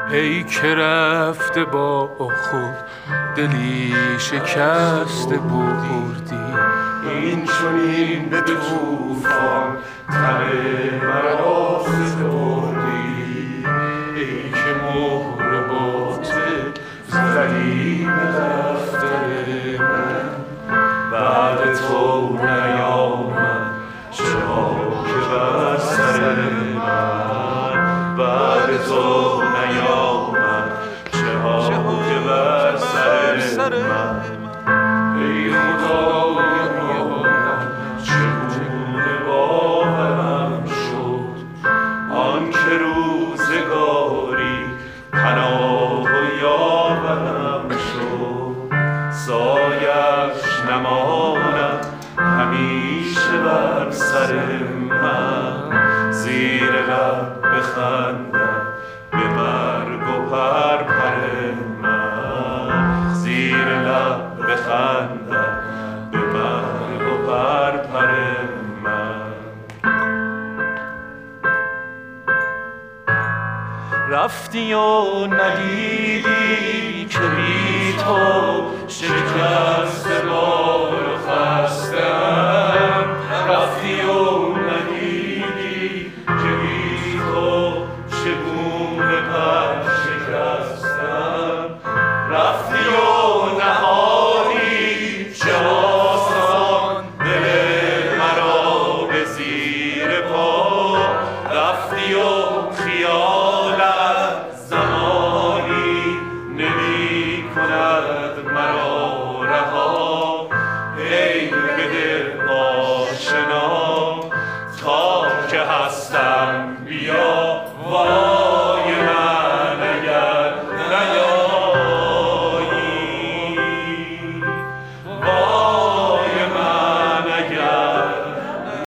ای که رفته با خود دلی شکسته بردی. این چنین به طوفان تن مرا سپردی. ای که مهر باطل زدی به دفتر من. بعد تو نیامد چه ها که بر سر من. بعد تو نیامد چه ها که بر سر من. ای خدای من چگونه باورم شد آن که روزگاری پناه و یاورم شد. سایش نماند همیشه بر سر من. زیر لب بخندد به مرگ و پرپر من. زیر لب بخندد به مرگ و پرپر من. رفتی و ندیدی که بی تو شکست بار و خسته‌ام.